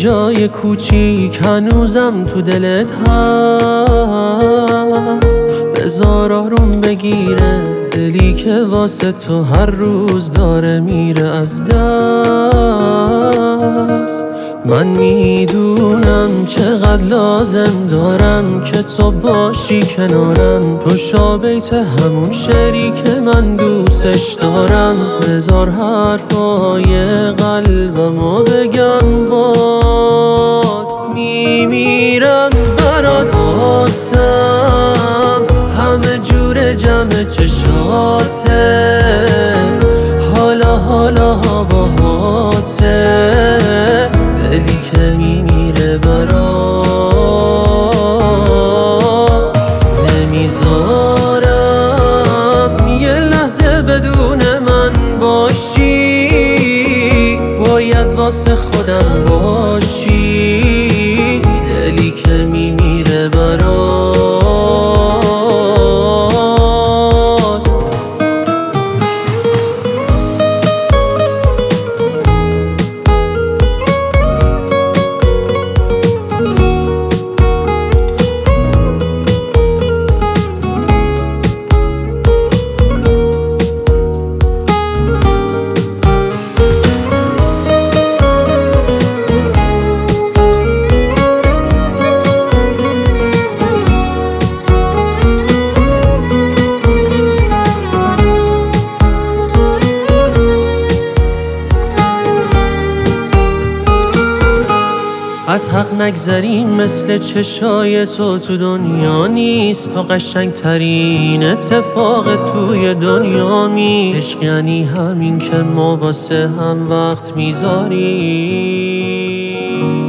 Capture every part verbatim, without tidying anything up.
جای کوچیک هنوزم تو دلت هست، بذار آروم بگیره دلی که واسه تو هر روز داره میره از دست. من میدونم چقدر لازم دارم که تو باشی کنارم، تو شابیت همون شعری که من دوستش دارم. بذار حرفای قلبمو بگم باد میمیرم برات واسم، همه جور جمع چشاته، حالا حالا ها باهاته، دلی که میمیره برات. نمیذارم یه لحظه بدون من باشی، باید واسه خودم باشی، دلی که میمیره برات. از حق نگذریم، مثل چشای تو تو دنیا نیست، تو قشنگ ترین اتفاق توی دنیا می. عشق یعنی همین که ما واسه هم وقت میذاریم،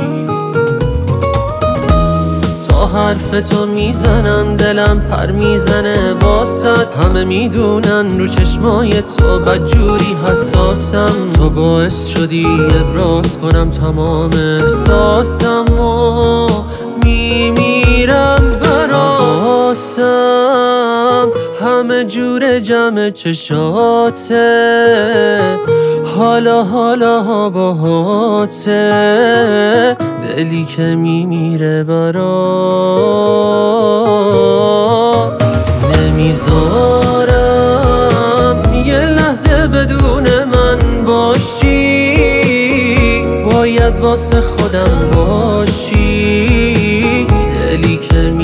تا حرف تو میزنم دلم پر میزنه واسد. همه میدونن رو چشمای تو بدجوری حساسم، تو باعث شدی ابراز کنم تمام احساسم و میمیرم براسم، همه جور جمع چشاته، حالا حالا ها باهاته، دلی که میمیره برات. نمیذارم یه لحظه بدون من باشی، باید واسه خودم باشی، دلی که